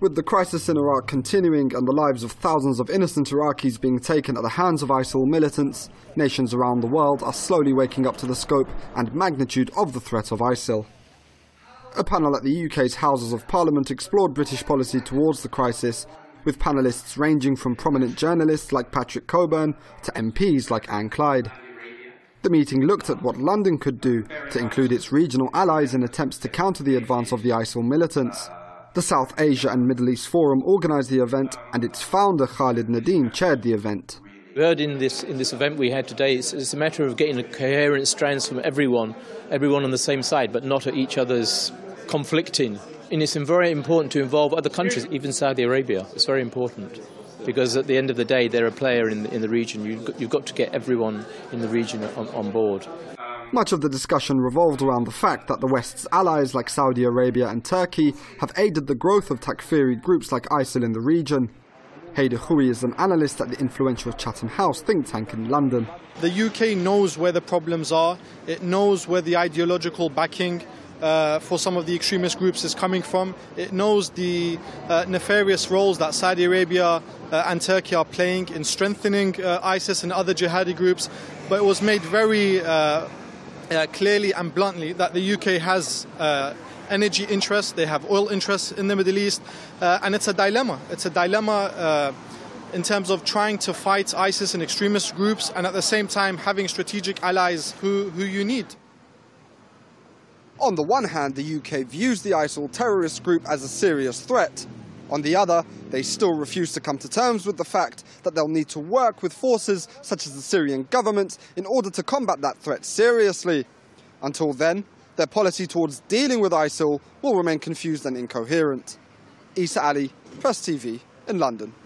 With the crisis in Iraq continuing and the lives of thousands of innocent Iraqis being taken at the hands of ISIL militants, nations around the world are slowly waking up to the scope and magnitude of the threat of ISIL. A panel at the UK's Houses of Parliament explored British policy towards the crisis, with panellists ranging from prominent journalists like Patrick Cockburn to MPs like Anne Clyde. The meeting looked at what London could do to include its regional allies in attempts to counter the advance of the ISIL militants. The South Asia and Middle East Forum organised the event, and its founder Khalid Nadeem chaired the event. We heard in this event we had today, it's a matter of getting a coherent strands from everyone on the same side, but not at each other's conflicting. And it's very important to involve other countries, even Saudi Arabia. It's very important, because at the end of the day, they're a player in the region. You've got to get everyone in the region on board. Much of the discussion revolved around the fact that the West's allies like Saudi Arabia and Turkey have aided the growth of Takfiri groups like ISIL in the region. Haider Khoui is an analyst at the influential Chatham House think tank in London. The UK knows where the problems are. It knows where the ideological backing for some of the extremist groups is coming from. It knows the nefarious roles that Saudi Arabia and Turkey are playing in strengthening ISIS and other jihadi groups. But it was made very clearly and bluntly that the UK has energy interests, they have oil interests in the Middle East, and it's a dilemma. It's a dilemma in terms of trying to fight ISIS and extremist groups and at the same time having strategic allies who you need. On the one hand, the UK views the ISIL terrorist group as a serious threat. On the other, they still refuse to come to terms with the fact that they'll need to work with forces such as the Syrian government in order to combat that threat seriously. Until then, their policy towards dealing with ISIL will remain confused and incoherent. Isa Ali, Press TV in London.